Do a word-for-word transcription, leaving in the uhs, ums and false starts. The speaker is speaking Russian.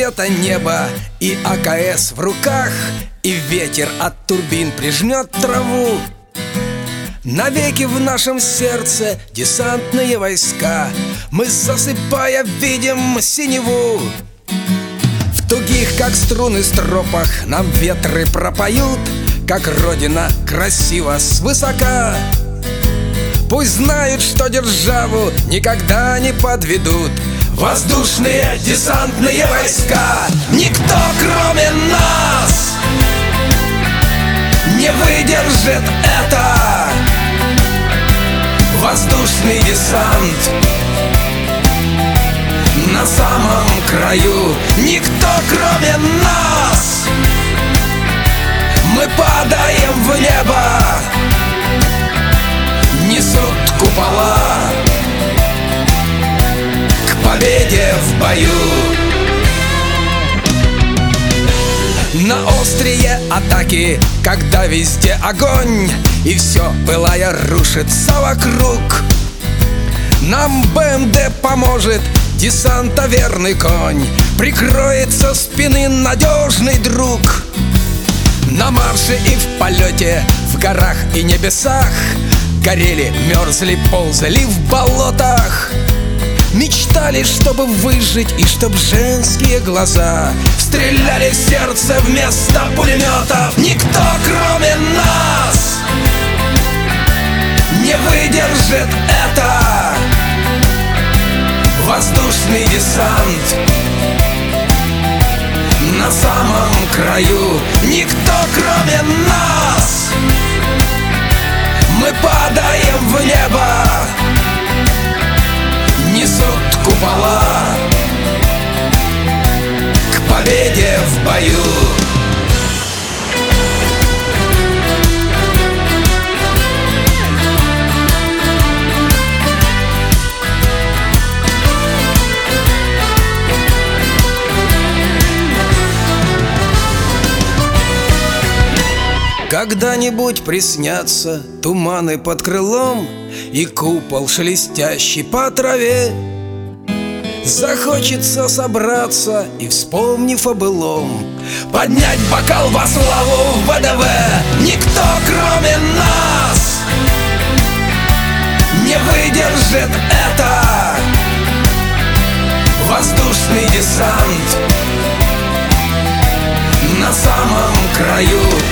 цвета неба и А К С в руках, и ветер от турбин прижмет траву. Навеки в нашем сердце десантные войска, мы, засыпая, видим синеву. В тугих, как струны, стропах нам ветры пропоют, как Родина красиво свысока. Пусть знают, что державу никогда не подведут воздушные десантные войска. Никто, кроме нас, не выдержит это. Воздушный десант на самом краю. Никто, кроме нас, мы падаем в небо, несут купола к победе в бою. На острие атаки, когда везде огонь, и все, пылая, рушится вокруг, нам Б М Д поможет, десанта верный конь, прикроет со спины надежный друг. На марше и в полете, в горах и небесах, горели, мерзли, ползали в болотах, мечтали, чтобы выжить, и чтоб женские глаза стреляли в сердце вместо пулеметов. Никто, кроме нас, не выдержит это. Воздушный десант на самом краю. Никто, кроме нас, мы падаем в небо, несут купола к победе в бою. Когда-нибудь приснятся туманы под крылом и купол, шелестящий по траве. Захочется собраться и, вспомнив о былом, поднять бокал во славу В Д В. Никто, кроме нас, не выдержит это. Воздушный десант на самом краю.